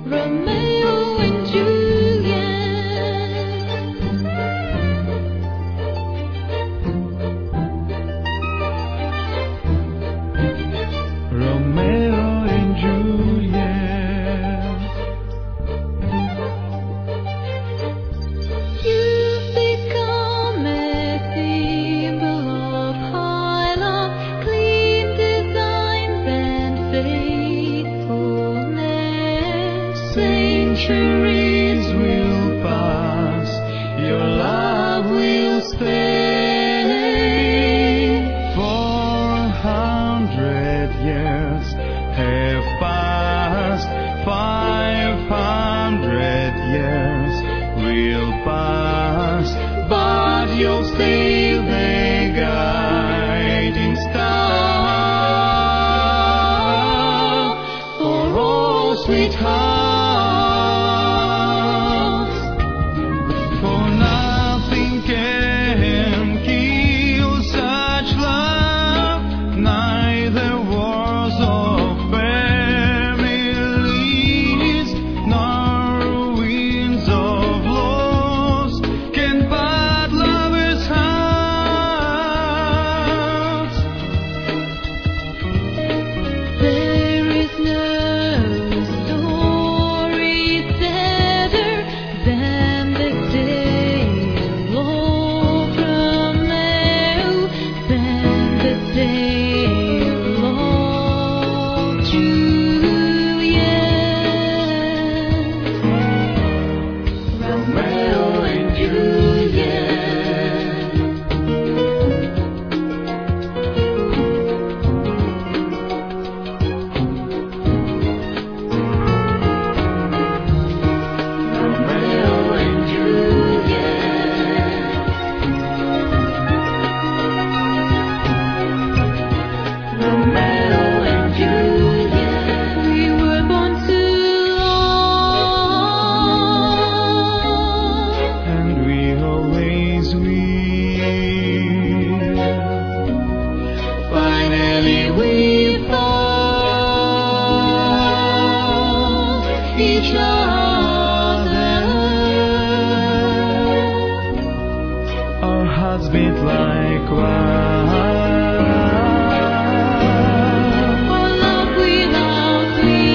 Romeo and Juliet. Romeo and Juliet. You've become a symbol of high love, clean designs and faithfulness. Centuries will pass, your love will stay. 400 years have passed, 500 years will pass, but you'll stay the guiding star for all sweethearts. For nothing can kill such love, neither wars or families, nor winds of loss can part lovers' hearts. There is no story sadder than the tale of Romeo, than the tale of Juliet. Romeo and Juliet. Romeo and Juliet. Romeo and Juliet. We were born to love, And we always will. finally we found each other. Our hearts beat like one. Our love without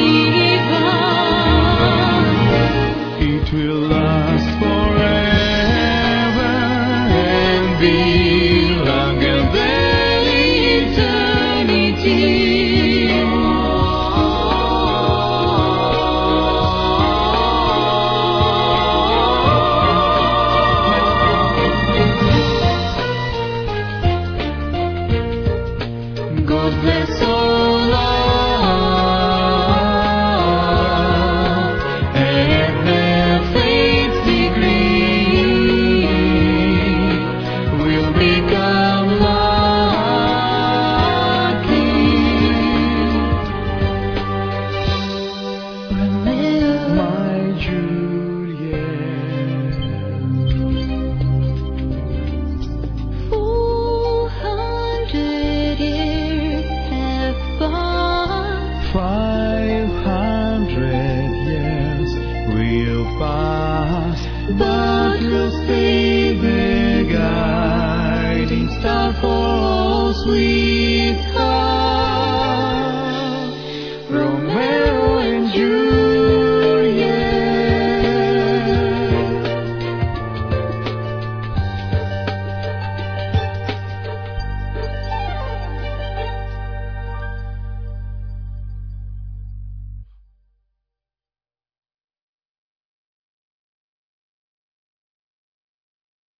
leave. It will last forever and be longer than eternity. God bless all love and their faith's degree will become lucky. Romeo, My Juliet. 400 years have passed, 500 years will pass, but you'll stay the guiding star for all sweet